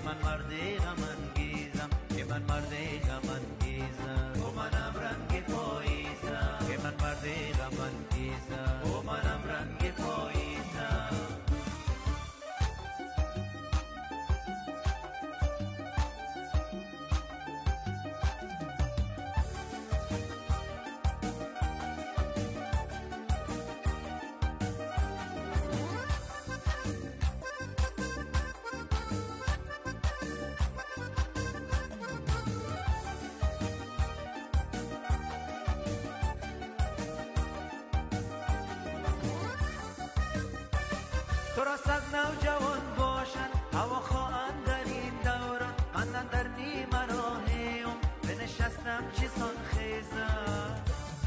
من مرد غم انگیزم، که من مرد غم انگیزم. و منم رنگ پاییزم، که من مرد غم انگیزم. و منم رنگ پاییزم. تو را صد نوجوان باشد هوا خواهند در این دوران، من در نیمه راهیم بنشستم چیزان خیزم.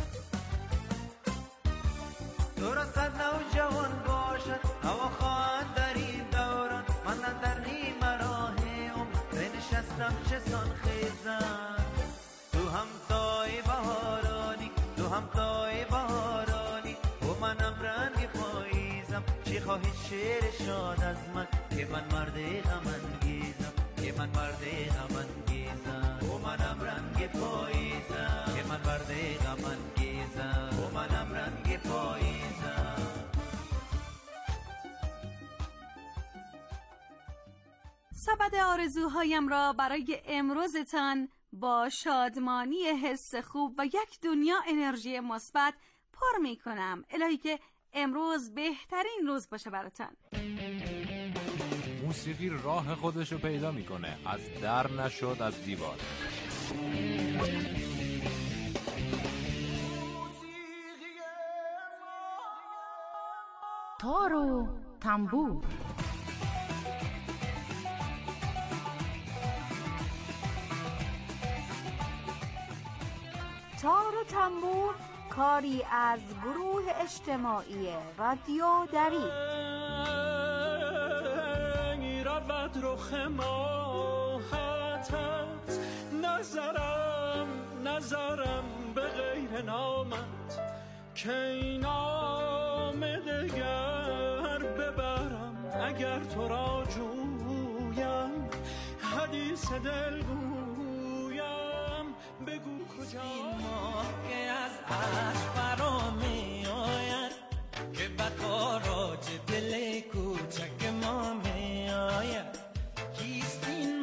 تو را صد نوجوان باشد هوا خواهند در این دوران، من در نیمه راهیم بنشستم چیزان خیزم. تو هم تای بهارانی، تو هم تای بهارانی، و منم رنگ پاییزم. چی خواهی شعر شاد از من، که من مرد غم انگیزم، که من مرد غم انگیزم. و منم رنگ پاییزم، که من مرد غم انگیزم. و منم رنگ پاییزم. سبد آرزوهایم را برای امروزتان با شادمانی حس خوب و یک دنیا انرژی مثبت پر می کنم. الهی که امروز بهترین روز باشه براتان. موسیقی راه خودشو پیدا میکنه، از در نشد از دیوار. تار و تنبور. تار و تنبور کاری از گروه اجتماعی رادیو دری. رود رخ ماهتت، نظرم به غیر نامت، که این نام دگر ببرم. اگر تو را جویم حدیث دل گویم، بگو کجا این ماه که از عشق فرا می آید، که به خاراج دل کوچک ما می آید. کیست این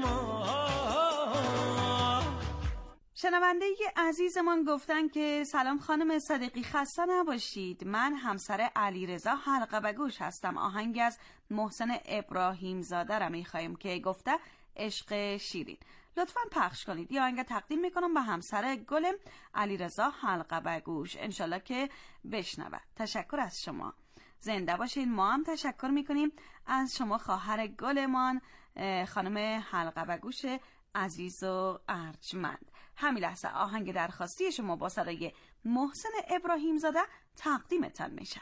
ماه؟ شنونده عزیزمان گفتن که سلام خانم صدیقی، خسته نباشید. من همسر علیرضا حلقه به گوش هستم. آهنگ از محسن ابراهیم زاده را میخوایم که گفته عشق شیرین. لطفاً پخش کنید. یا آهنگ تقدیم میکنم به همسر گلم علیرضا حلقه به گوش، انشالله که بشنوه. تشکر از شما، زنده باشین. ما هم تشکر میکنیم از شما خواهر گلمان خانم حلقه به گوش عزیز و ارجمند. همین لحظه آهنگ درخواستی شما با صدای محسن ابراهیم زاده تقدیمتان میشم.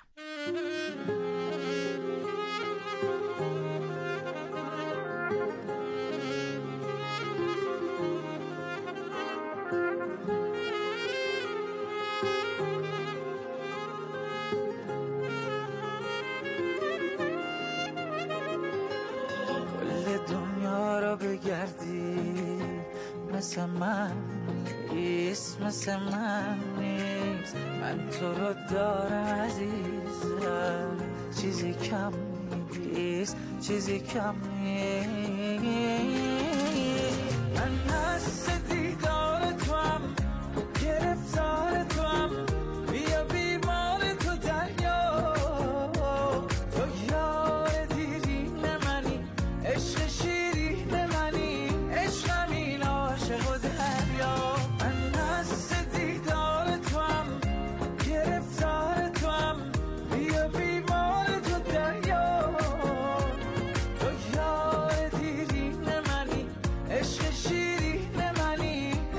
کل دنیا را بگردی مثل من نیست، مثل من نیست. من تو رو دارم عزیزم، چیزی کم نیست، چیزی کم نیست. من حس دیدار تو هم، گرفتار تو هم، بیا بیمار تو دریا. تو یار دیرین منی، عشق شیرین منی، عشقم این عاشق و دریا. من حس دیدار تو هم، گرفتار تو هم، بیا بیمار تو دریا. تو یار دیرین منی، عشق شیرین منی،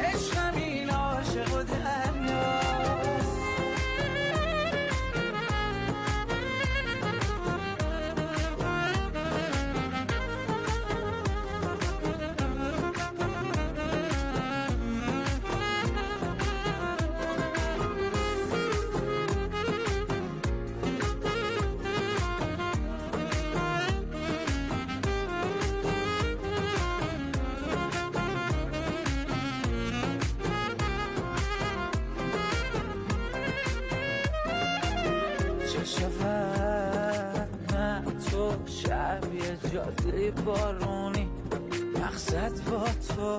شب یه جاده بارونی مقصد با تو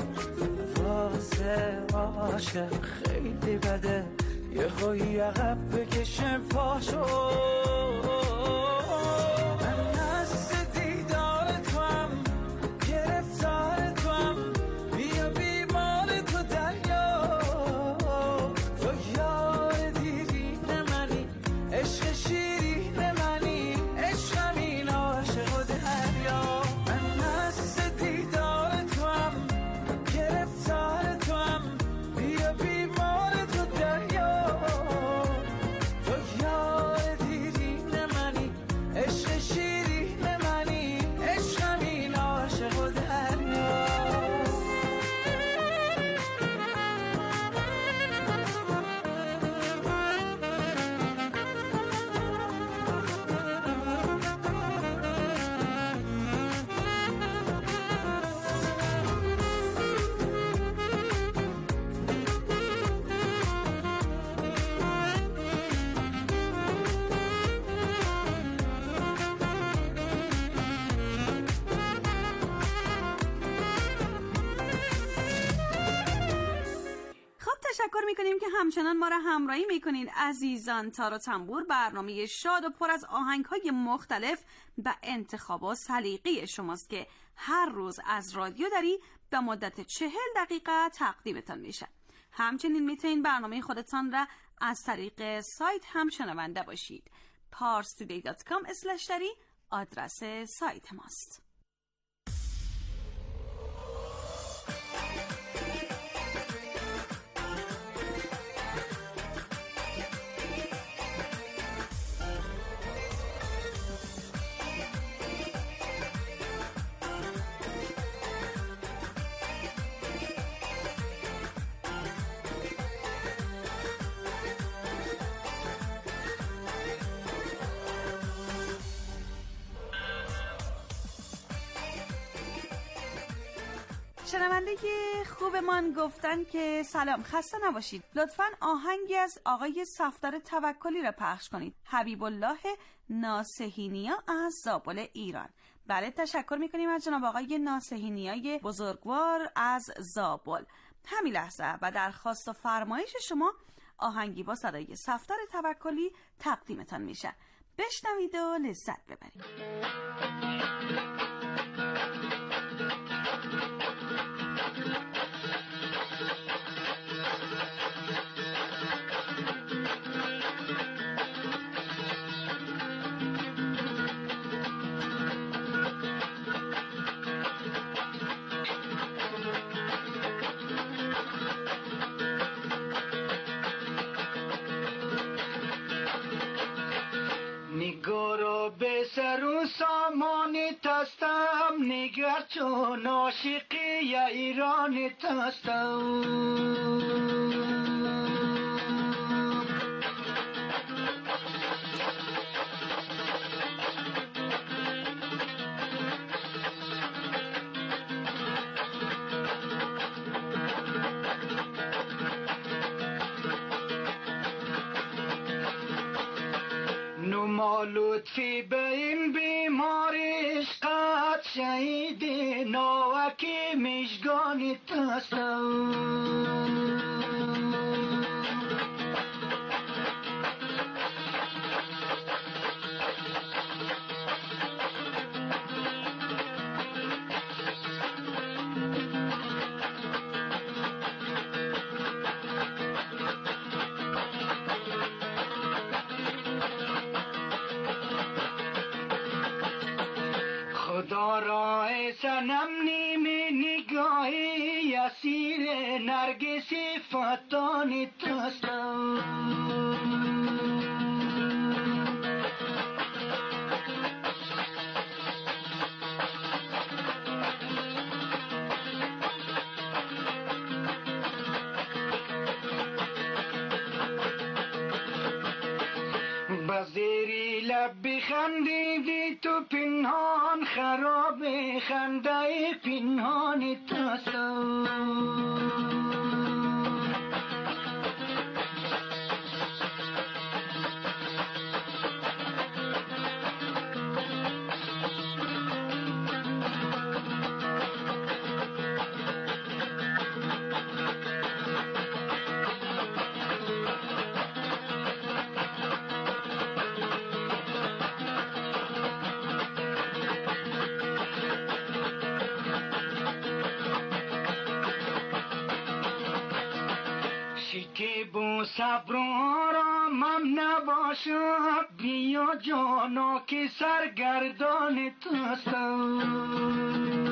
واسه عاشق خیلی بده یه هایی عقب بکشه پاشو من هست دیدار تو هم گرفتار تو هم بیا بیمار تو دریا تو یار دیرین منی عشق شیرین منی عشقم این عاشق و دریا من هست دیدار تو هم گرفتار تو هم بیا بیمار تو دریا تو یار دیرین منی عشق شیرین منی عشقم این عاشق و دریا خب تشکر میکنیم که همچنان ما را همراهی میکنین عزیزان. تار و تنبور برنامه شاد و پر از آهنگ‌های مختلف و انتخاب و سلیقه شماست که هر روز از رادیو دری به مدت 40 دقیقه تقدیمتان میشه. همچنین میتونین برنامه خودتان را از طریق سایت هم شنونده باشید. parstoday.com/dari آدرس سایت ماست. شنونده خوبمان گفتن که سلام، خسته نباشید، لطفاً آهنگی از آقای صفدر توکلی را پخش کنید. حبیب الله ناصحینیا از زابل ایران. بله، تشکر میکنیم از جناب آقای ناصحینیای بزرگوار از زابل. همین لحظه و درخواست و فرمایش شما آهنگی با صدای صفدر توکلی تقدیمتان میشه. بشنوید و لذت ببرید. نگارو به سر و سامانی تستم نگر چون عاشقی ایرانی تستم نما لطفی به این بیماریش قد شهید ناوکی مشگانی تستم خدا را سنم نیمی نگاهی اسیر نرگسی فتانی تستم بزیری لب بخندیدی تو پنهان خراب خنده پنهانی تستم شکیب و صبر و آرامم نباشد بیا جانا که سرگردان توستم.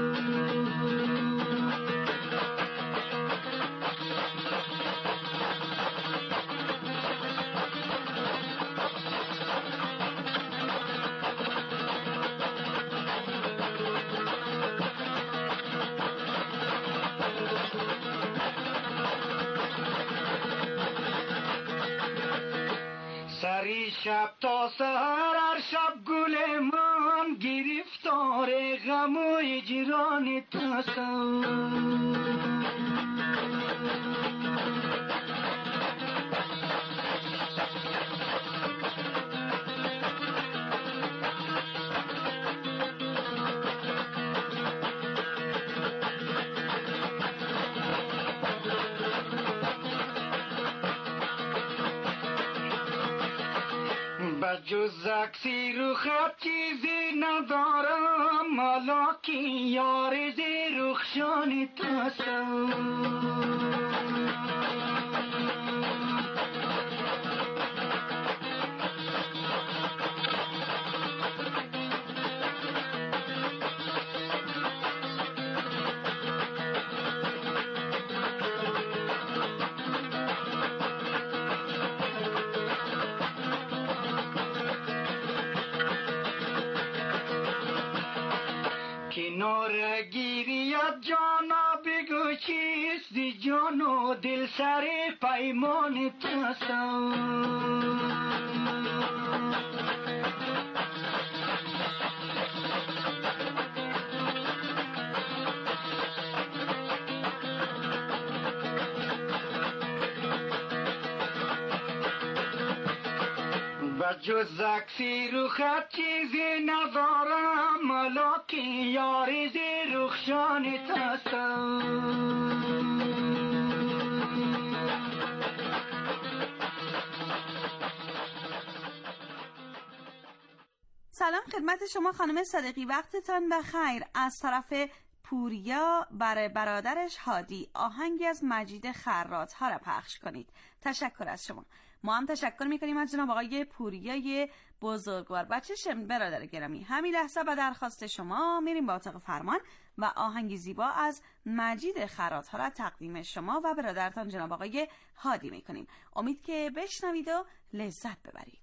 سری شب تا سحر هر شب گل من گرفتار غم و هجران توستم. بجز عکسی رو خط چیزی ندارم حالا که یار زی رخشان توستم. کنار گیریت جانا بگو چیستی جانو دل سر پیمان توستم. بجز عکسی رو خط چیزی ندارم حالا که یار زی رخشان توستم. سلام خدمت شما خانم صدیقی، وقتتان بخیر. از طرف پوریا برای برادرش هادی آهنگی از مجید خراط ها را پخش کنید. تشکر از شما. ما هم تشکر میکنیم از جناب آقای پوریای بزرگوار. بچه برادر گرامی، همین لحظه به درخواست شما میریم با اتاق فرمان و آهنگی زیبا از مجید خراط ها را تقدیم شما و برادرتان جناب آقای هادی میکنیم. امید که بشنوید و لذت ببرید.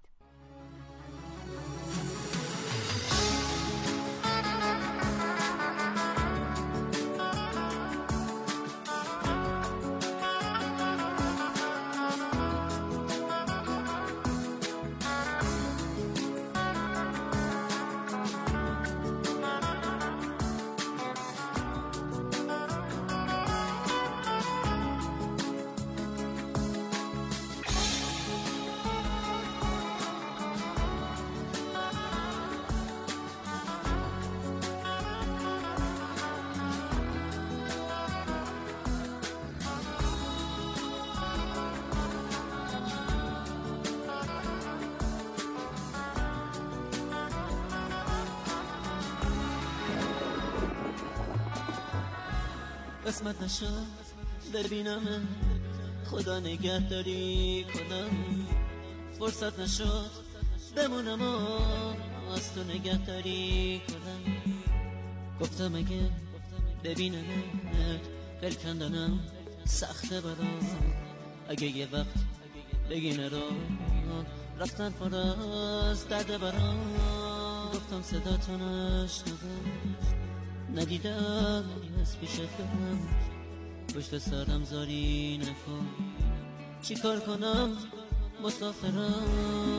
قسمت نشد ببینم خدا نگهداری کنم، فرصت نشد بمونم و از تو نگهداری کنم. گفتم اگه ببینم قل کندنم سخته برام، اگه یه وقت بگینه رو رفتن پر از درد برام. گفتم صدا تو نشندم ندیدم از پیش خودم، پشت سرم زاری نکن چی کار کنم مسافرم.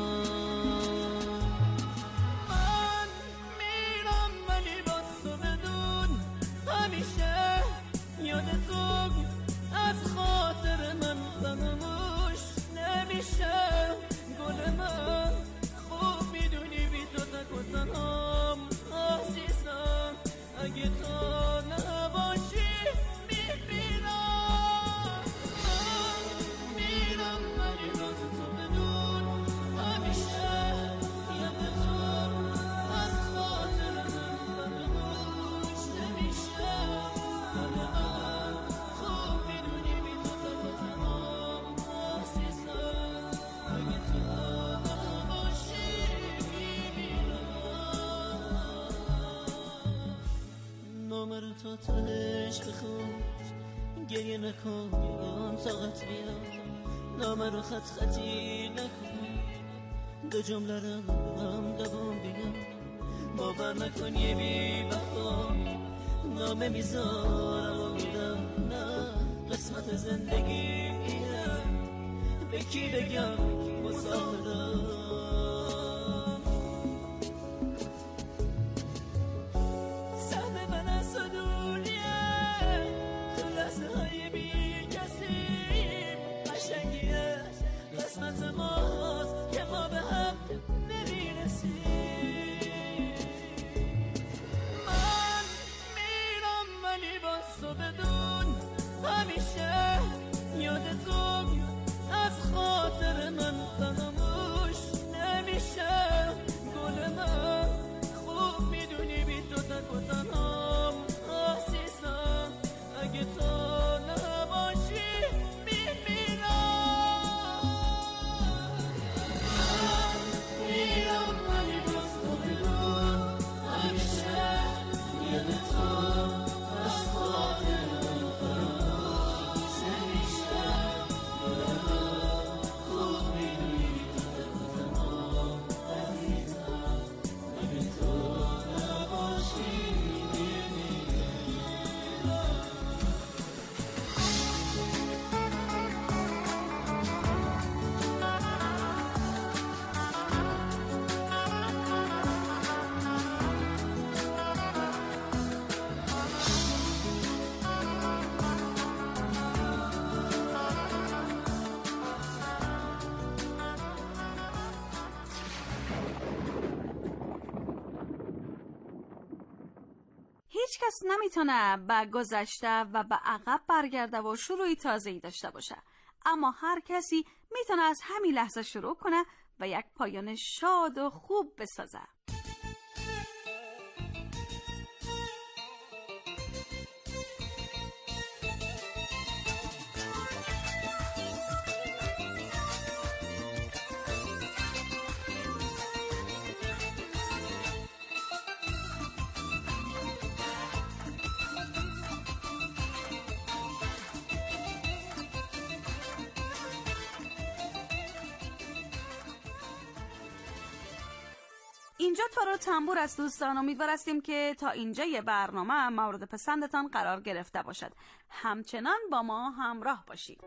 من میرم ولی با تو بدون همیشه یادتون از خاطر من فراموش نمیشه. گل من خوب میدونی بی تو تک و تنهام عزیزم، اگه تو نباشی میمیرم. میرم ولی راز تو بدون همیشه نامه رو تا تهش بخون، گریه نکن طاقت بیا، نامه رو خط خطی نکن، دو جمله رو هم دوام بگم، باور نکن یه بی وفا نامه میذارم و میرم، نه قسمت زندگیه، به کی بگم مسافرم. سهم من از دنیا تو لحظه های بی کسی، قشنگیه قسمت ماست که ما به هم نمیرسیم. من میرم ولی با تو بدون همیشه یادتون از خاطر من فراموش نمیشه. گل من خوب میدونی بی تو تک و تنهام عزیزم، اگه تو نباشی میمیرم. من میرم ولی باز تو بدون همیشه یادتون از خاطر من فراموش نمیشه. هیچ کس نمیتونه به گذشته و به عقب برگرده و شروعی تازه‌ای داشته باشه، اما هر کسی میتونه از همین لحظه شروع کنه و یک پایان شاد و خوب بسازه. اینجا تارو تنبور از دوستان، امیدوار هستیم که تا اینجا یه برنامه مورد پسندتان قرار گرفته باشد. همچنان با ما همراه باشید.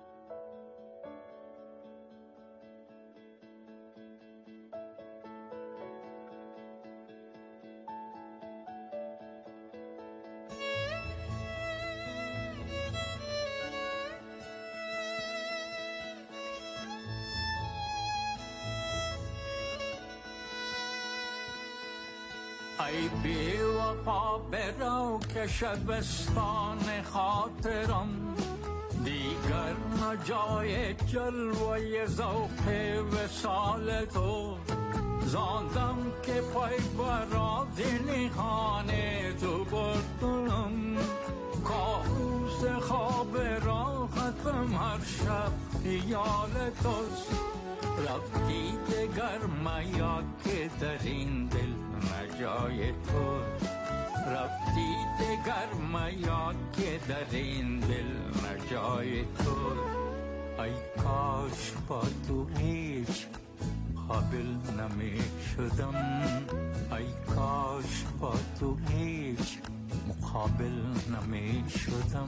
ای بی وفا برو که شبستان خاطرم، دیگر نجای جلوه ذوق وصال تو، زاندم که پای براد نیخان تو بردم، کابوس خواب راحتم هر شب خیال توست، رفتی دگر میا که در این دل نجای تو، رفتی دگر میا که در این دل نجای تو. ای کاش با تو هیچ قابل نمی شدم، ای کاش با تو هیچ مقابل نمی شدم.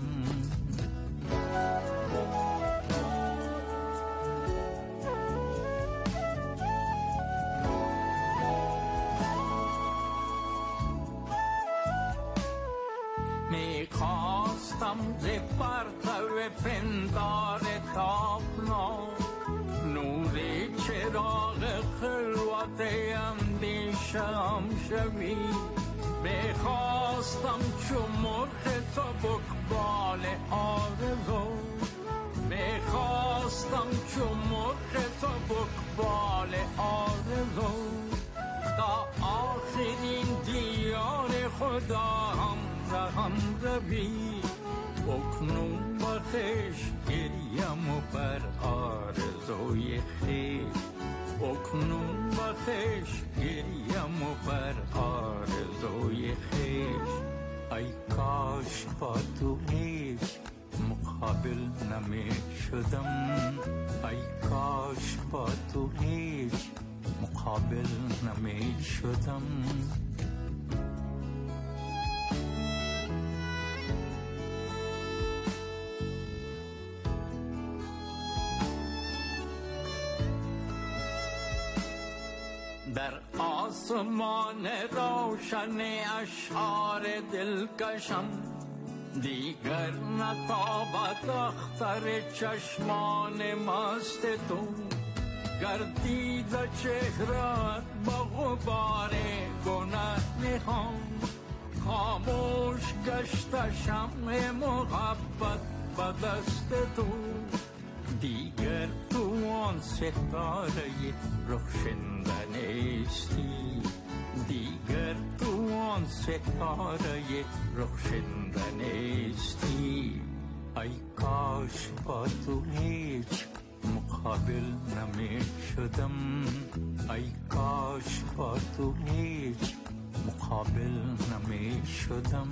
میخواستم ز پرتو پندار تابنا، نور چراغ خلوت اندیشم شوی، میخواستم چو مرغ سبکبال آرزو، میخواستم چو مرغ سبکبال آرزو، تا آخرین دیار خدا هم روی، اکنون با خش گریم و بر آرزوی خیش، اکنون با خش گریم و بر آرزوی خیش. ای کاش با تو هیچ مقابل نمی شدم، ای کاش با تو هیچ مقابل نمی شدم. در آسمان روشن اشعار دلکشم دیگر نتابد اختر چشمان مست تو، گردید چهرت با غبار گناه میخوام، خاموش گشت شمع محبت به دست تو، دیگر تو آن ستاره رخشنده نیستی، دیگر تو آن ستاره رخشنده نیستی. ای کاش با تو هیچ مقابل نمی شدم، ای کاش با تو هیچ مقابل نمی شدم.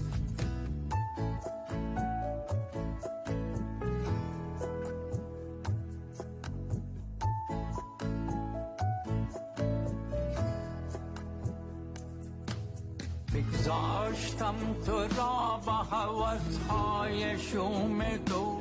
بگذاشتم تو را با هوس‌های شوم تو،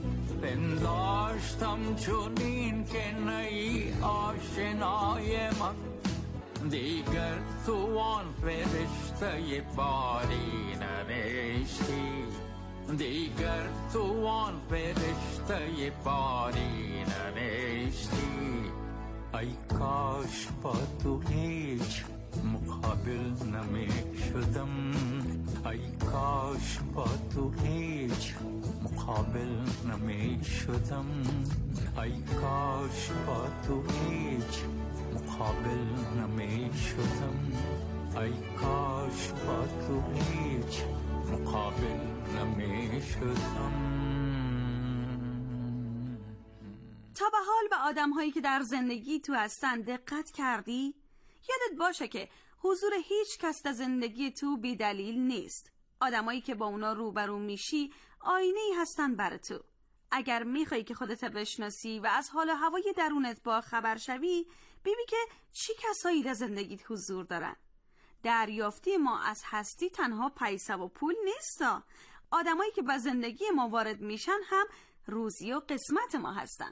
پنداشتم چونین که نی آشنای من، دیگر تو آن فرشته باری ننیستی، دیگر تو آن فرشته باری ننیستی. ای کاش با تو هیچ مقابل نمی شدم، ای کاش با تو هیچ مقابل نمی شدم، ای کاش با تو هیچ مقابل نمی شدم، ای کاش با تو هیچ مقابل نمی شدم. تا به حال به آدم‌هایی که در زندگی تو هستن دقت کردی؟ یادت باشه که حضور هیچ کس در زندگی تو بی دلیل نیست. آدمایی که با اونا روبرو میشی آینه‌ای هستن برای تو. اگر میخوای که خودت بشناسی و از حال و هوای درونت با خبر شوی، ببین که چی کسایی در زندگیت حضور دارن. دریافتی ما از هستی تنها پیسه و پول نیستا. آدمایی که به زندگی ما وارد میشن هم روزی و قسمت ما هستن.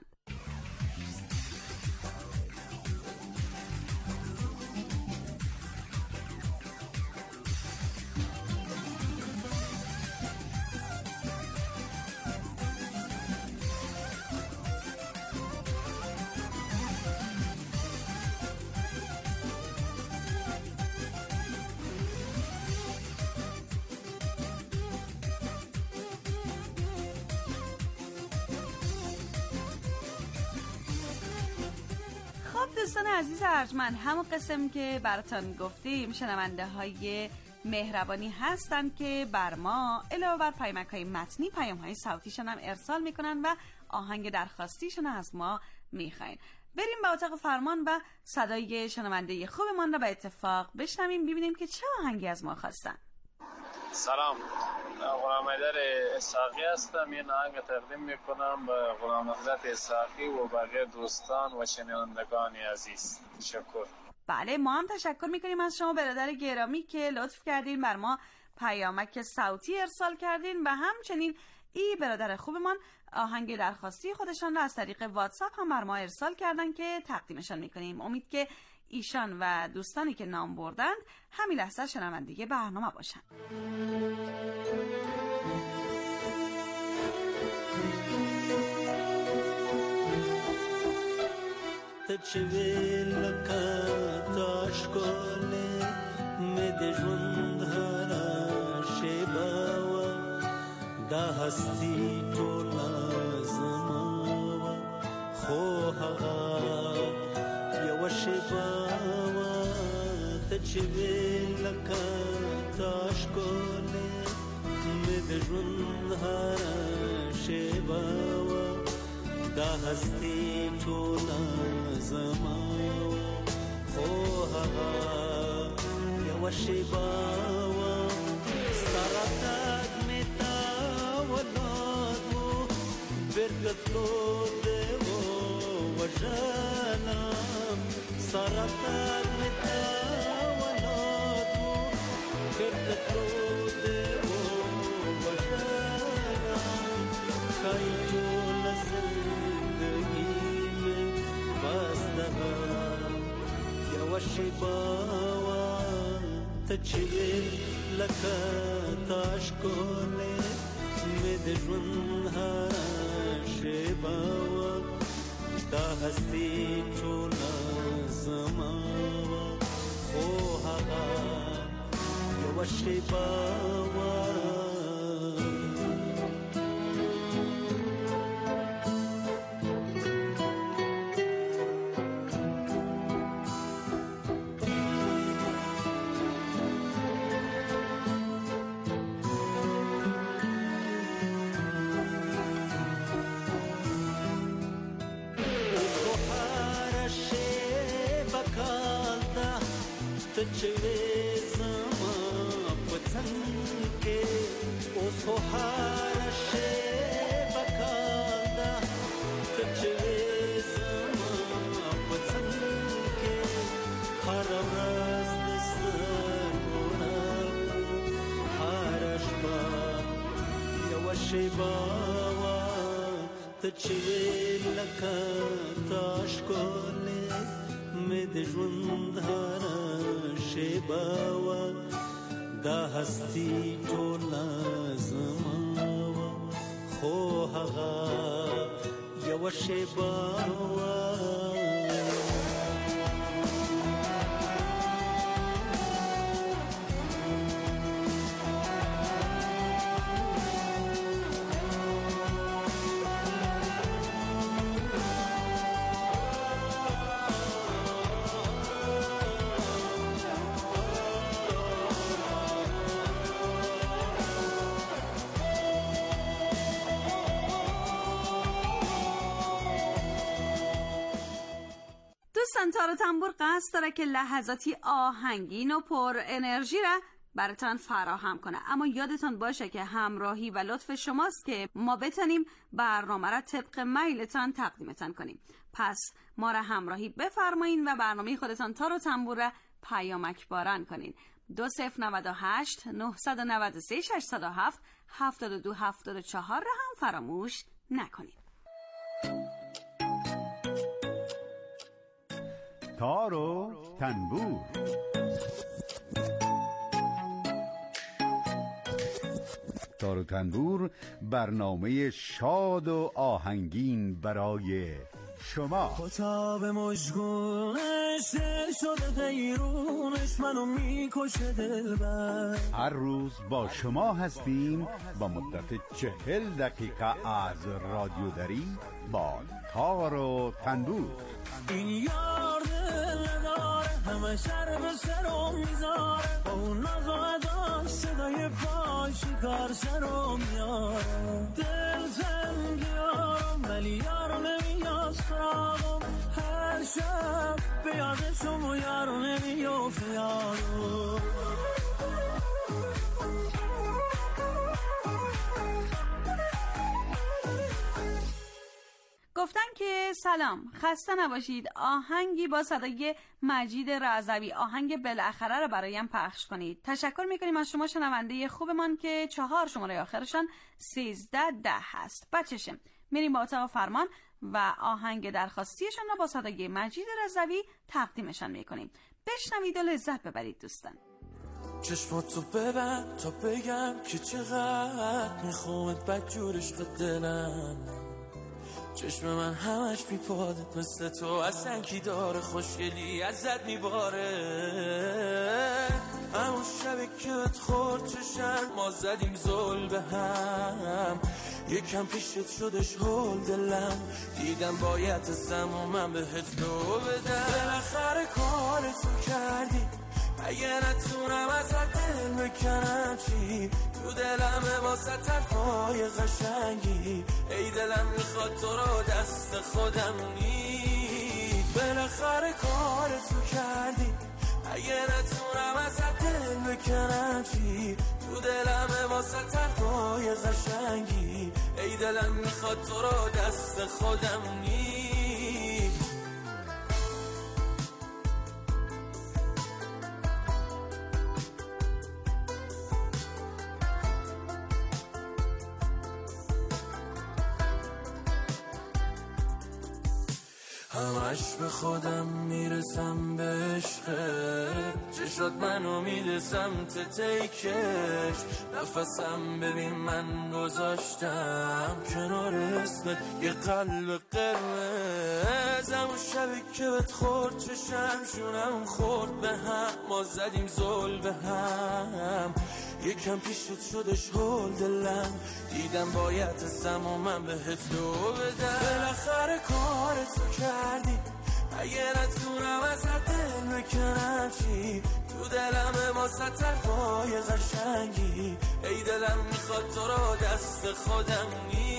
دوستان عزیز ارجمند، همون قسم که براتون گفتیم شنونده های مهربانی هستن که بر ما علاوه بر پیامک های متنی پیام های صوتیشون هم ارسال میکنن و آهنگ درخواستیشون از ما میخواین. بریم به اتاق فرمان و صدای شنونده خوبمان رو به اتفاق بشنویم، ببینیم که چه آهنگی از ما خواستن. سلام، غلام حیدر اسحاقی هستم. این آهنگ تقدیم میکنم به غلام حضرت اسحاقی و بقیه دوستان و شنوندگان عزیز. تشکر. بله، ما هم تشکر میکنیم از شما برادر گرامی که لطف کردین بر ما پیامک صوتی ارسال کردین و همچنین ای برادر خوبمان آهنگ درخواستی خودشان را از طریق واتساپ هم بر ما ارسال کردن که تقدیمشان میکنیم. امید که ایشان و دوستانی که نام بردند همین لحظه شنونده برنامه باشند. تچوي لکه تاشکولې مې د ژوند هره شیبه وه، دا هستي ټوله زما وه، خو هغه یوه شیبه وه. تچوي لکه تاشکولې مې د ژوند هره شیبه وه، دا هستي ټوله زما خو هغه یوه شیبه وه. ستا راته lo devo وجلم صرفت متولد كرت lo devo وجلم خيو لزندگی में بستم يا وشي باوا تجيل لك تاشكولي مدجون هاشباوا دا هستی چولا زماوا خوها يا وشي باوا باوا تچوي لك تاشكولي مدجون هارا شباوا دا هستي تولا زماوا خوها يا وشباوا تار و تنبور قصد داره که لحظاتی آهنگین و پر انرژی را براتان فراهم کنه، اما یادتان باشه که همراهی و لطف شماست که ما بتونیم برنامه را طبق میلتان تقدیمتان کنیم. پس ما را همراهی بفرمایین و برنامه خودتان تار و تنبور را پیامک باران کنین. 2098 993 607 72 74 را هم فراموش نکنین. تار و تنبور. تار و تنبور برنامه شاد و آهنگین برای شما. خطاب مشگونش دل شده غیرونش منو میکشه دلبر. هر روز با شما هستیم با مدت 40 دقیقه از رادیو دری با تار و تنبور. این یار دل نداره همه شر به سرم میذاره، با اون نقاداش صدای پاشی کار سرم میاره. دل تنگ یارم ولی یارو نمیاد سراغم، هر شب به یادشم و یارو نمیافته یارو. گفتن که سلام، خسته نباشید، آهنگی با صدای مجید رضوی، آهنگ بالاخره رو برایم پخش کنید. تشکر میکنیم از شما شنونده خوبمان که 4 شماره آخرشان 1310 هست. بچشم میریم با اتاق فرمان و آهنگ درخواستیشان رو با صدای مجید رضوی تقدیمشان میکنیم. بشنوید و لذت ببرید دوستان. چشماتو ببند تا بگم که چقدر میخوامت بدجورش به دلم. چشم من همش بیپادت مثل تو اصلا کی داره، خوشگلی ازت میباره. همون شبی که بهت خورد چشم ما زدیم زل به هم، یکم پیشت شدش هول دلم، دیدم باید زمان من بهت لو بدم. بالاخره کارتو کردی، اگه نتونم ازت دل بکنم چی؟ تو دلمه واسه طرفای قشنگی، ای دلم میخواد تو رو دست خودم نی. بالاخره کارتو کردی، اگه نتونم ازت دل بکنم چی؟ تو دلمه واسه طرفای قشنگی، ای دلم میخواد تو رو دست خودم همش به خودم میرسم به عشقت، چشات منو میده سمت تیکش، نفسم ببین من گذاشتم کنار اسمت یه قلب قرمز، همون شبی که بهت خورد چشم شونم خورد به هم، ما زدیم زل به هم، یکم پیشت شدش هول دلم، دیدم باید سم و من بهت دو بدم، بالاخره کارتو کردی اگه نتونم از دل بکنم چی، تو دلم واسه طرفای قشنگی، ای دلم میخواد تو رو دست خودم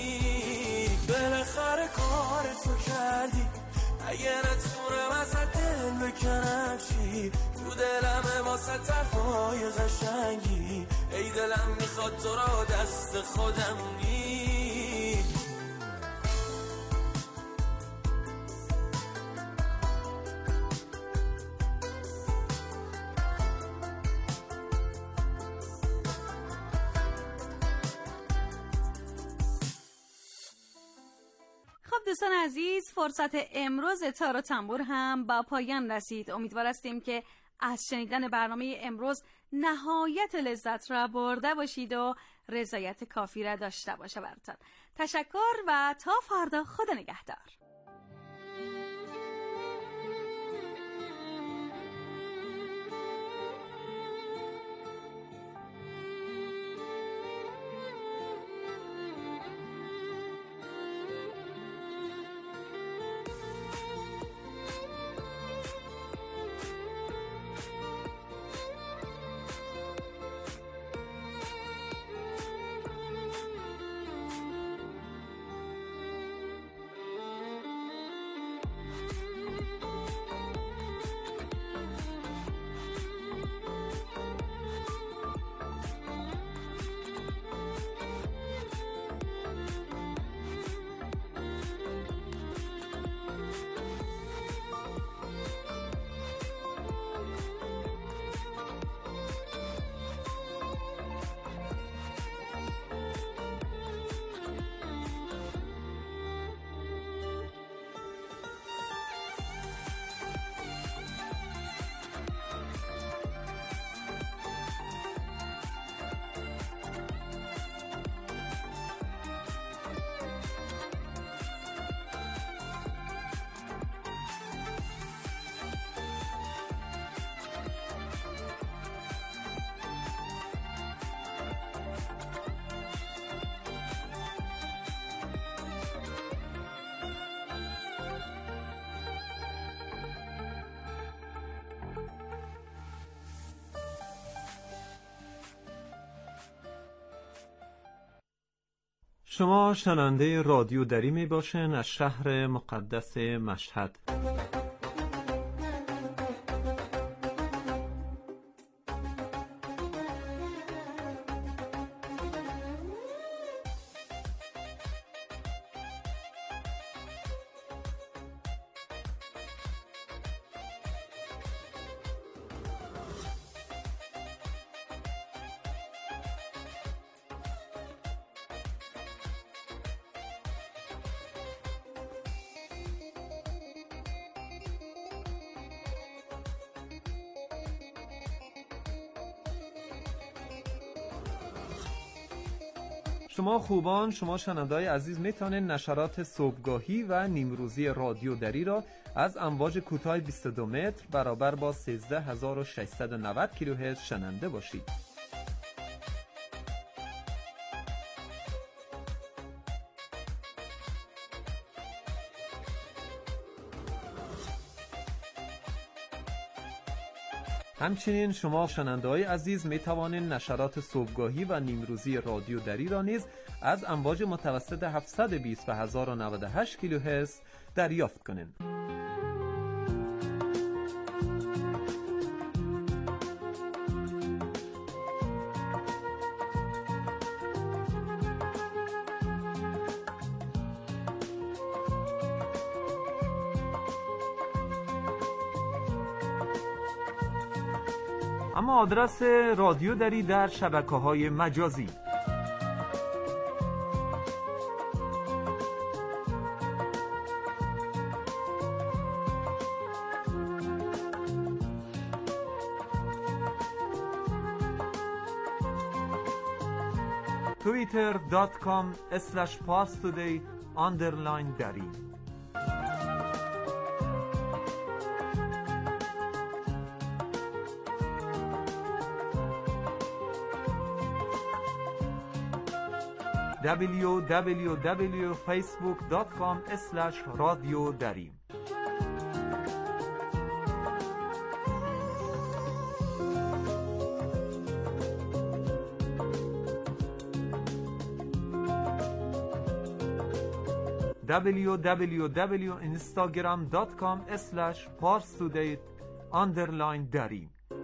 بالاخره کارتو کردی اگه نتونم از دل بکنم چی، تو دلم واسه طرفای قشنگی، ای دلم میخواد تو رو دست خودم دوستان عزیز، فرصت امروز تار و تنبور هم با پایان رسید. امیدوار هستیم که از شنیدن برنامه امروز نهایت لذت را برده باشید و رضایت کافی را داشته باشه براتون. تشکر و تا فردا، خدا نگهدار. شما شنونده رادیو دری می باشین از شهر مقدس مشهد. شما خوبان، شما شنونده‌های عزیز میتونید نشرات صبحگاهی و نیمروزی رادیو دری را از امواج کوتاه 22 متر برابر با 13690 کیلوهرتز شنونده باشید. همچنین شما شنونده‌های عزیز می توانید نشرات صبحگاهی و نیمروزی رادیو دری را نیز از امواج متوسط 720 و 1098 کیلوهرتز دریافت کنید. اما آدرس رادیو دری در شبکه‌های مجازی twitter.com/parstoday_dari www.facebook.com/radiodari www.instagram.com/parstoday_dari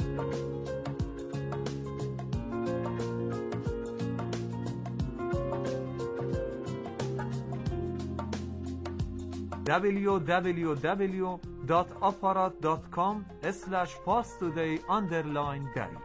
www.aparat.com/parstoday_dari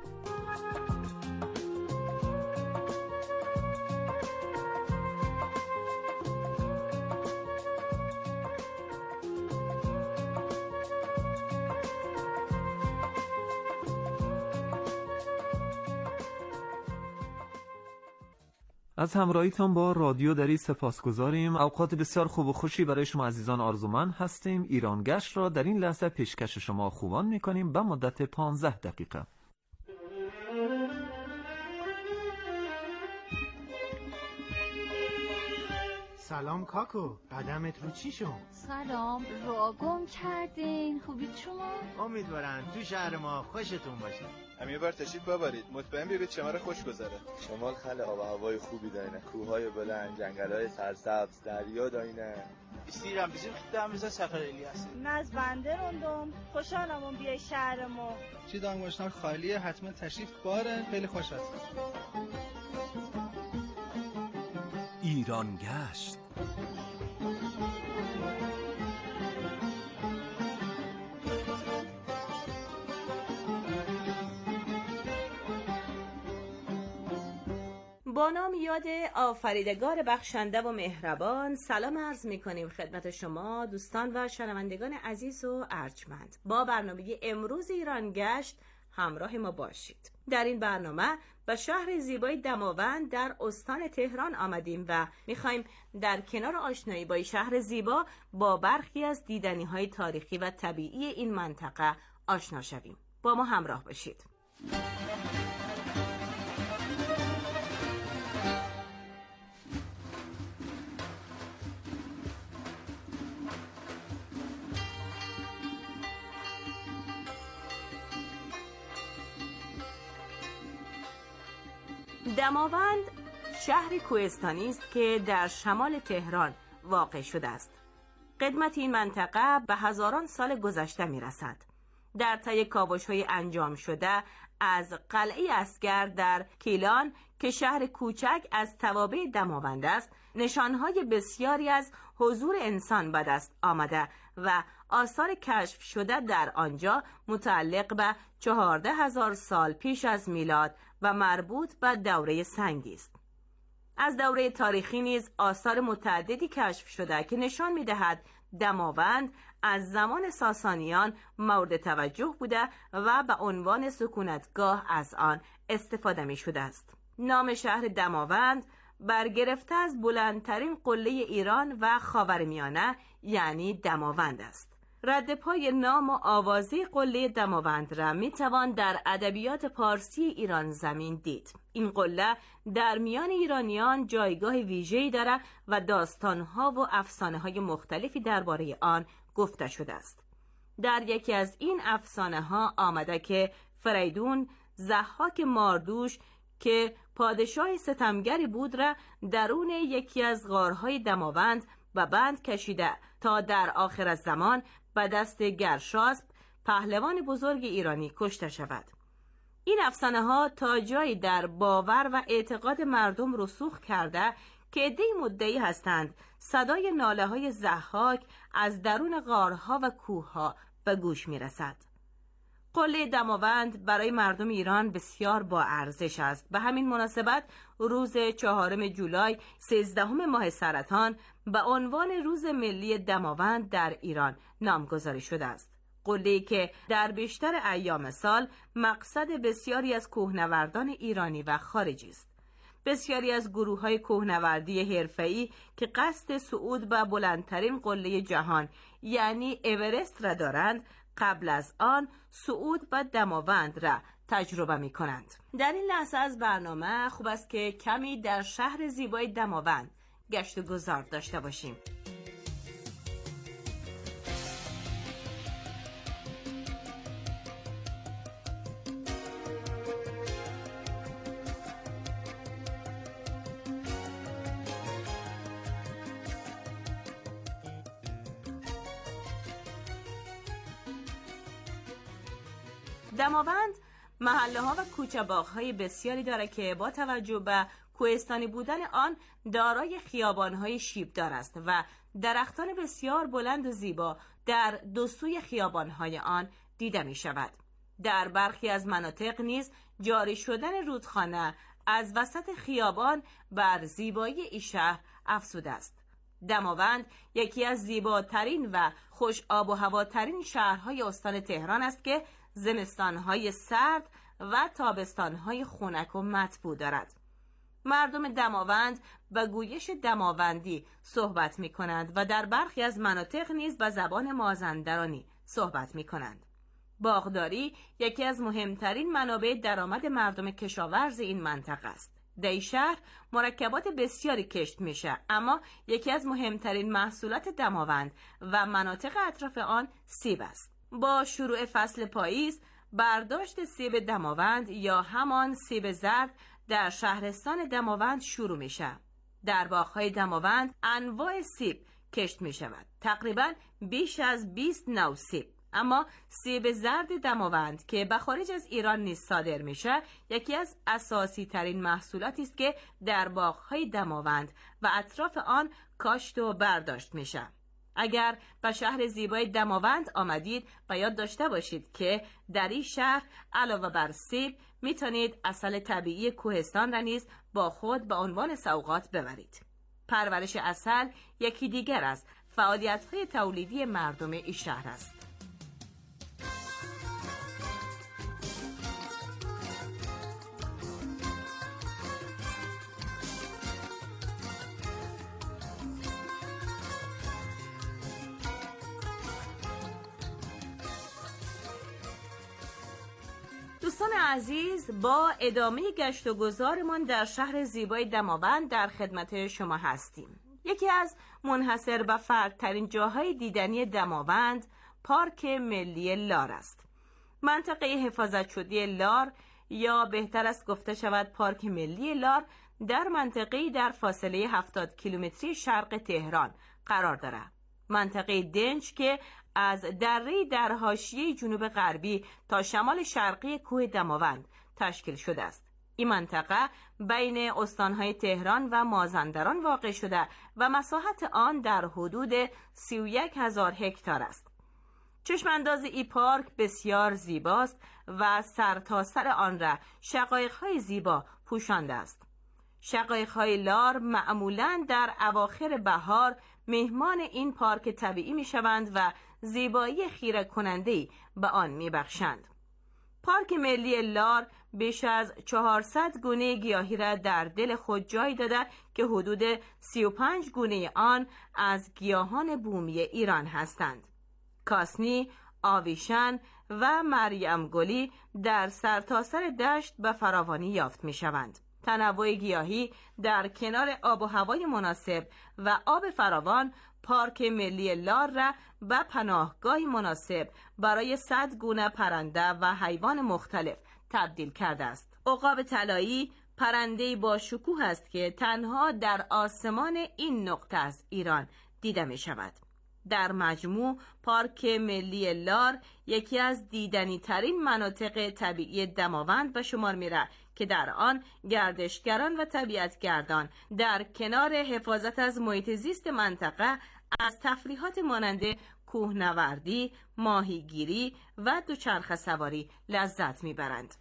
از همراهیتان با رادیو دری سپاسگزاریم. اوقات بسیار خوب و خوشی برای شما عزیزان آرزومند هستیم. ایرانگشت را در این لحظه پیشکش شما خوبان می‌کنیم به مدت 15 دقیقه. سلام کاکو، قدمت رو چی شد؟ سلام، را گم کردین. خوبید شما؟ امیدوارم تو شهر ما خوشتون باشه. یه بار تشریف ببرید، مطمئن بیارید شماره خوش گذره. شمال خیلی آب و هوای خوبی داره، کوههای بلند، جنگل‌های سرسبز، دریا داینه. استیرم بزیم خدام بزا سفر الیاس. ناز بنده روندم، خوشحالم بیای شهر ما. چی دانگوشنار خالیه، حتما تشریف باره، خیلی خوش هست. ایرانگشت. با نام یاد آفریدگار بخشنده و مهربان سلام عرض می کنیم خدمت شما دوستان و شنوندگان عزیز و ارجمند. با برنامه امروز ایرانگشت همراه ما باشید. در این برنامه به شهر زیبای دماوند در استان تهران آمدیم و میخوایم در کنار آشنایی با شهر زیبا با برخی از دیدنی‌های تاریخی و طبیعی این منطقه آشنا شویم. با ما همراه باشید. دماوند شهری کوهستانی است که در شمال تهران واقع شده است. قدمت این منطقه به هزاران سال گذشته می رسد. در طی کاوش‌های انجام شده از قلعه اسگر در کیلان که شهر کوچک از توابع دماوند است، نشانهای بسیاری از حضور انسان به دست آمده و آثار کشف شده در آنجا متعلق به 14,000 سال پیش از میلاد و مربوط به دوره سنگی است. از دوره تاریخی نیز آثار متعددی کشف شده که نشان می‌دهد دماوند از زمان ساسانیان مورد توجه بوده و به عنوان سکونتگاه از آن استفاده می‌شده است. نام شهر دماوند برگرفته از بلندترین قله ایران و خاورمیانه یعنی دماوند است. ردپای نام و آوازی قله دماوند را میتوان در ادبیات پارسی ایران زمین دید. این قله در میان ایرانیان جایگاه ویژه‌ای دارد و داستان‌ها و افسانه‌های مختلفی درباره آن گفته شده است. در یکی از این افسانه‌ها آمده که فریدون ضحاک ماردوش که پادشاه ستمگری بود را درون یکی از غارهای دماوند و بند کشیده تا در آخر الزمان به دست گرشاسب پهلوان بزرگ ایرانی کشته شود. این افسانه ها تا جایی در باور و اعتقاد مردم رسوخ کرده که عده‌ای مدعی هستند صدای ناله های ضحاک از درون غارها و کوهها به گوش می رسد. قله دماوند برای مردم ایران بسیار با ارزش است. به همین مناسبت روز 4 جولای 13 ماه سرطان به عنوان روز ملی دماوند در ایران نامگذاری شده است. قله‌ای که در بیشتر ایام سال مقصد بسیاری از کوهنوردان ایرانی و خارجی است. بسیاری از گروه‌های کوهنوردی حرفه‌ای که قصد صعود به بلندترین قله جهان یعنی اورست را دارند، قبل از آن صعود به دماوند را تجربه می کنند. در این لحظه از برنامه خوب است که کمی در شهر زیبای دماوند گشت و گذار داشته باشیم. دماوند محله ها و کوچه باغ های بسیاری دارد که با توجه به کوهستانی بودن آن دارای خیابان های شیبدار است و درختان بسیار بلند و زیبا در دو سوی خیابان های آن دیده می شود. در برخی از مناطق نیز جاری شدن رودخانه از وسط خیابان بر زیبایی این شهر افزوده است. دماوند یکی از زیباترین و خوش آب و هواترین شهرهای استان تهران است که زمستانهای سرد و تابستانهای خنک و مطبوع دارد. مردم دماوند به گویش دماوندی صحبت می کنند و در برخی از مناطق نیز به زبان مازندرانی صحبت می کنند. باغداری یکی از مهمترین منابع درآمد مردم کشاورز این منطقه است. در این شهر مرکبات بسیاری کشت میشه، اما یکی از مهمترین محصولات دماوند و مناطق اطراف آن سیب است. با شروع فصل پاییز برداشت سیب دماوند یا همان سیب زرد در شهرستان دماوند شروع میشه. در باغ‌های دماوند انواع سیب کشت میشود، تقریباً بیش از 20 نوع سیب. اما سیب زرد دماوند که به خارج از ایران نیز صادر میشه، یکی از اساسی ترین محصولاتی است که در باغ‌های دماوند و اطراف آن کاشت و برداشت میشه. اگر به شهر زیبای دماوند آمدید، باید یاد داشته باشید که در این شهر علاوه بر سیب میتونید عسل طبیعی کوهستان را نیز با خود به عنوان سوغات ببرید. پرورش عسل یکی دیگر از فعالیت‌های تولیدی مردم این شهر است. دوستان عزیز، با ادامه گشت و گذارمان در شهر زیبای دماوند در خدمت شما هستیم. یکی از منحصر به فردترین جاهای دیدنی دماوند پارک ملی لار است. منطقه حفاظت شده لار، یا بهتر است گفته شود پارک ملی لار، در منطقه‌ای در فاصله 70 کیلومتری شرق تهران قرار دارد. منطقه دنج که از دره در حاشیه جنوب غربی تا شمال شرقی کوه دماوند تشکیل شده است. این منطقه بین استانهای تهران و مازندران واقع شده و مساحت آن در حدود 31,000 هکتار است. چشمانداز این پارک بسیار زیباست و سرتاسر آن را شقایق‌های زیبا پوشانده است. شقایق‌های لار معمولاً در اواخر بهار مهمان این پارک طبیعی می‌شوند و زیبایی خیره کننده‌ای به آن می‌بخشند. پارک ملی لار بیش از 400 گونه گیاهی را در دل خود جای داده که حدود 35 گونه آن از گیاهان بومی ایران هستند. کاسنی، آویشن و مریم گلی در سرتاسر دشت به فراوانی یافت می‌شوند. تنوع گیاهی در کنار آب و هوای مناسب و آب فراوان پارک ملی لار را به پناهگاهی مناسب برای 100 گونه پرنده و حیوان مختلف تبدیل کرده است. عقاب طلایی پرنده‌ای با شکوه است که تنها در آسمان این نقطه از ایران دیده می شود. در مجموع پارک ملی لار یکی از دیدنی ترین مناطق طبیعی دماوند به شمار میره که در آن گردشگران و طبیعتگردان در کنار حفاظت از محیط زیست منطقه از تفریحات مانند کوهنوردی، ماهیگیری و دوچرخه سواری لذت میبرند.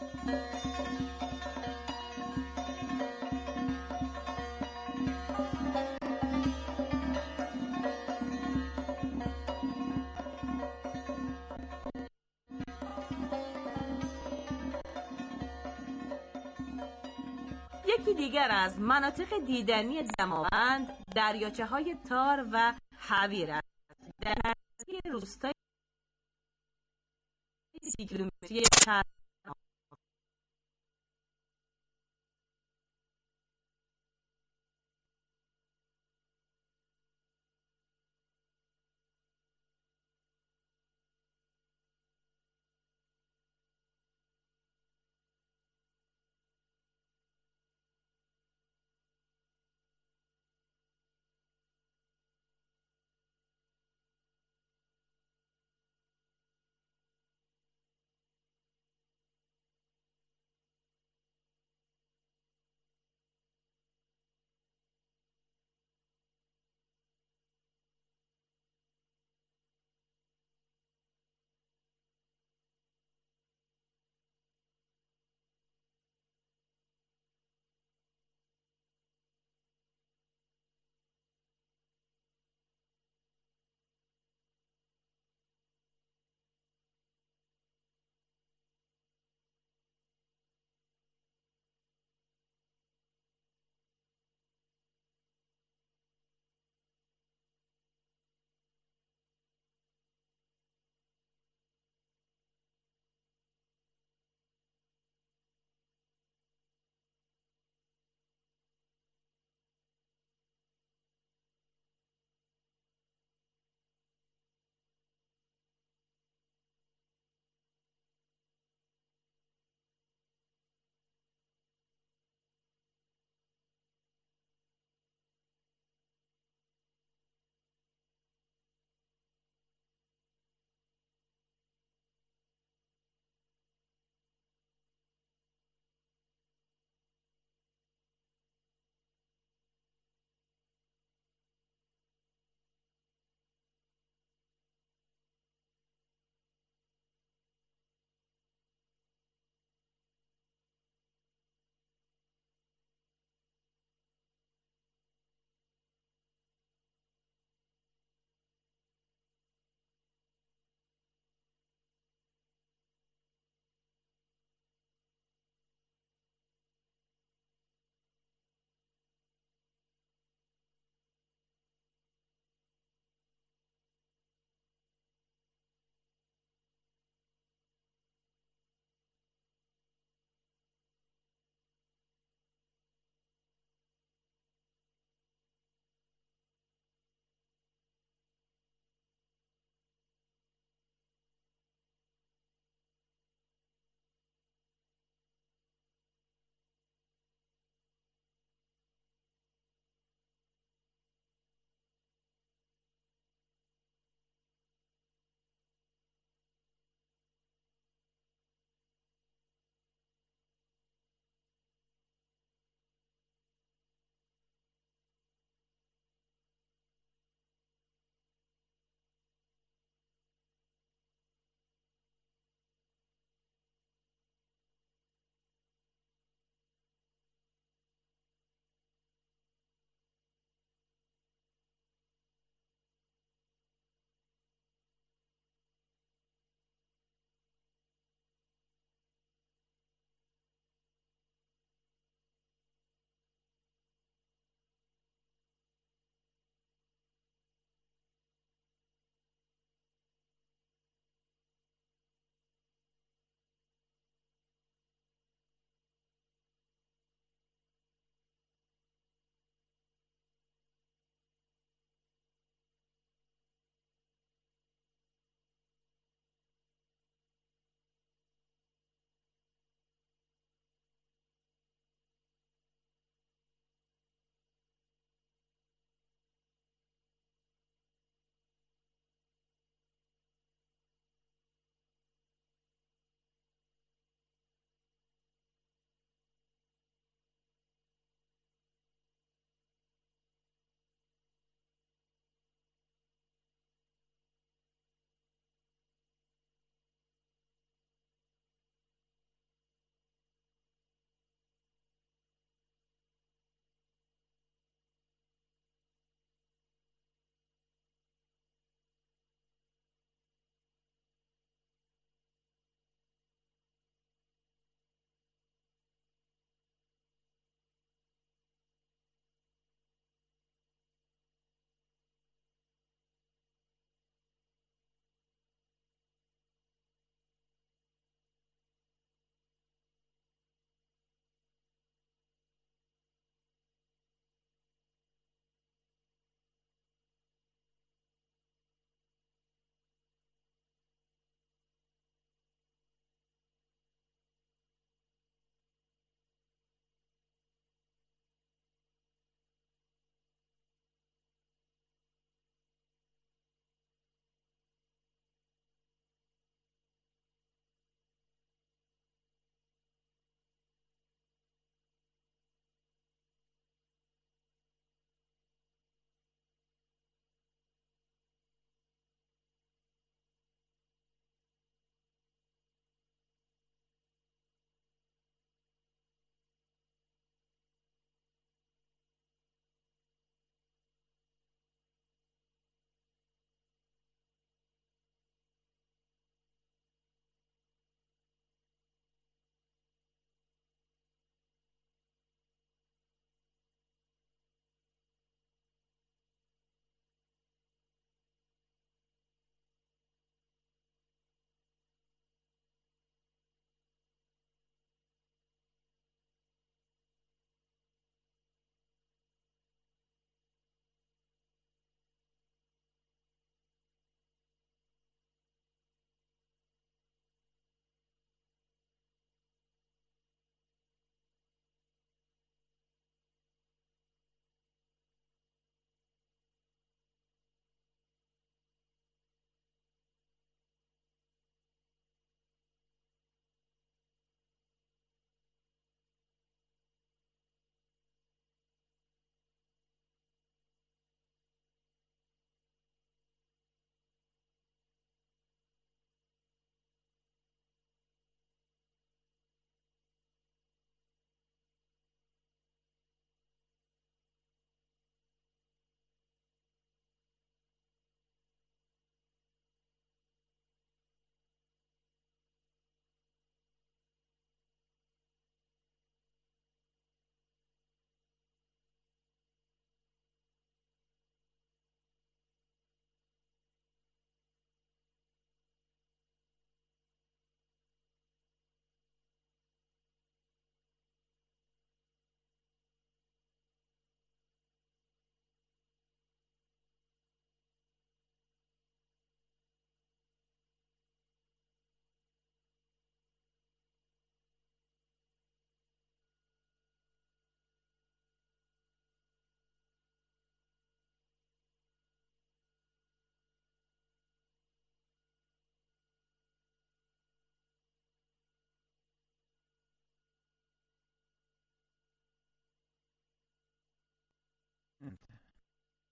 یکی دیگر از مناطق دیدنی دماوند دریاچه‌های تار و حویر است. در نزدیکی روستای 30 کیلومتری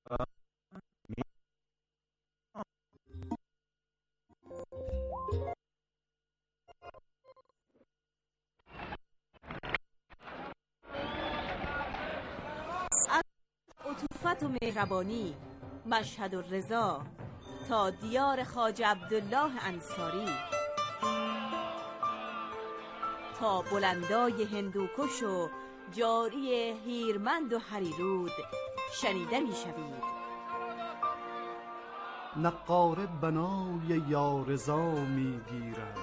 از عطوفت و مهربانی مشهد و رضا تا دیار خواجه عبدالله انصاری، تا بلندای هندوکش و جاری هیرمند و هریرود شنیده می شوید. نقاره بنای یارضا می گیرد،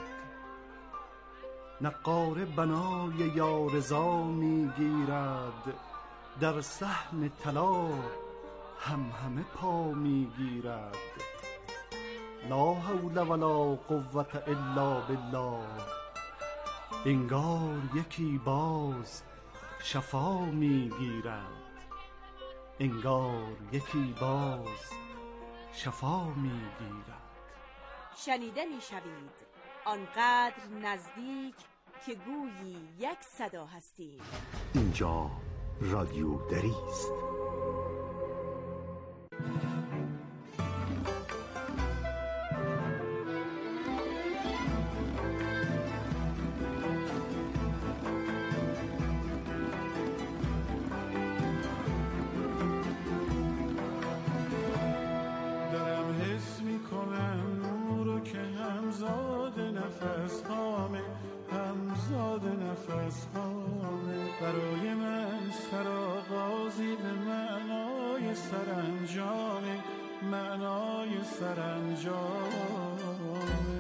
نقاره بنای یارضا می گیرد، در صحن طلا همه پا می گیرد. لا حول ولا قوة الا بالله، انگار یکی باز شفا می گیرد، انگار یکی باز شفا می گیرد. شنیده می شوید آنقدر نزدیک که گویی یک صدا هستیم. اینجا رادیو دری است. برای من سرآغازی به معنای سرانجام، معنای سرانجام.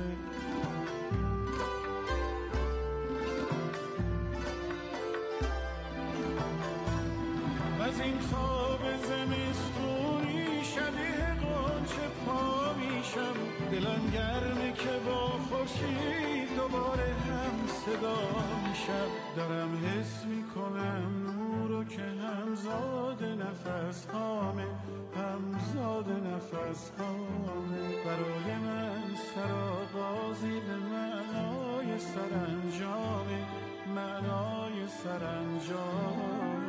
از این خواب زمستونی شبیه غنچه پا میشم، دلم گرمه که با خورشید دوباره هم صدا میشم. دارم حس میکنم نورو که همزاد نفس هامه، همزاد نفس هامه. برای من سرآغازی به معنای سرانجامه، معنای سرانجام.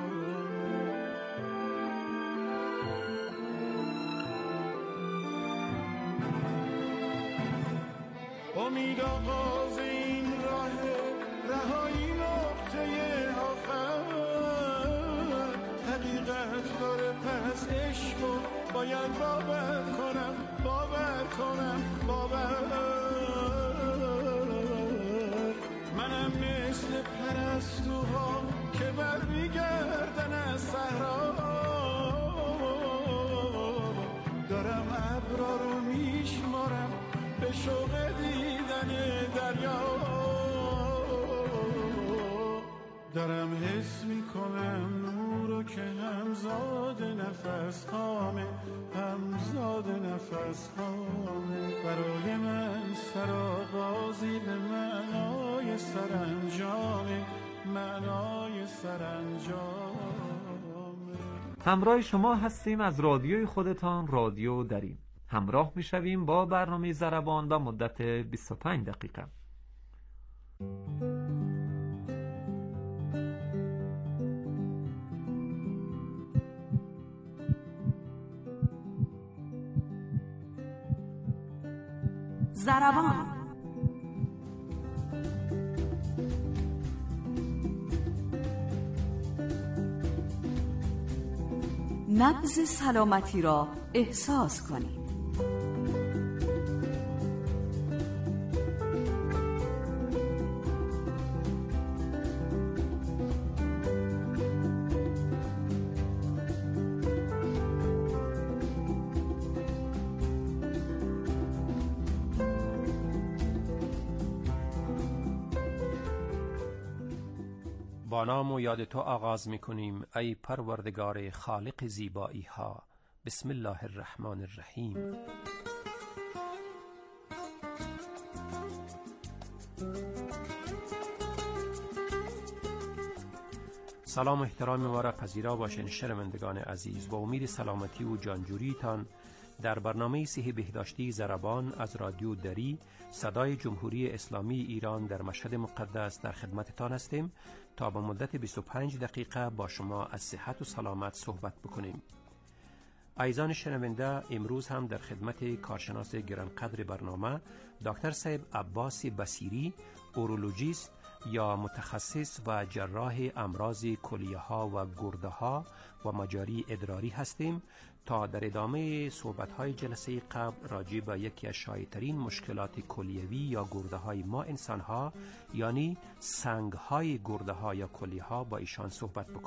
امید آغاز این راه، رهایی نقطه آخر. حقیقت داره پس عشقو باید باور کنم، باور کنم، باور. منم مثل پرستوها که برمیگردن از صحرا، دارم ابرا رو میشمارم به شوق دیدن دریا. دارم حس میکنم نورو که همزاد نفس هامه، همزاد نفس هامه. برای من سرآغازی به معنای سرانجامه، معنای سرانجامه. همراه شما هستیم از رادیوی خودتان، رادیو دری. همراه میشویم با برنامه ضربان و مدت 25 دقیقه. ضربان. نبض سلامتی را احساس کنید. با نام و یاد تو آغاز می کنیم ای پروردگار خالق زیبایی ها. بسم الله الرحمن الرحیم. سلام و احترام ما را پذیرا باشین شنوندگان عزیز. با امید سلامتی و جانجوریتان در برنامه صحی بهداشتی ضربان از رادیو دری صدای جمهوری اسلامی ایران در مشهد مقدس در خدمتتان هستیم تا به مدت 25 دقیقه با شما از صحت و سلامت صحبت بکنیم. عزیزان شنونده، امروز هم در خدمت کارشناس گرانقدر برنامه دکتر صاحب عباس بصیری، اورولوژیست یا متخصص و جراح امراض کلیه ها و گرده ها و مجاری ادراری هستیم تا در ادامه صحبت های جلسه قبل راجع به یکی از شایع‌ترین مشکلات کلیوی یا گرده های ما انسان ها، یعنی سنگ های گرده ها یا کلیه ها با ایشان صحبت بکنیم.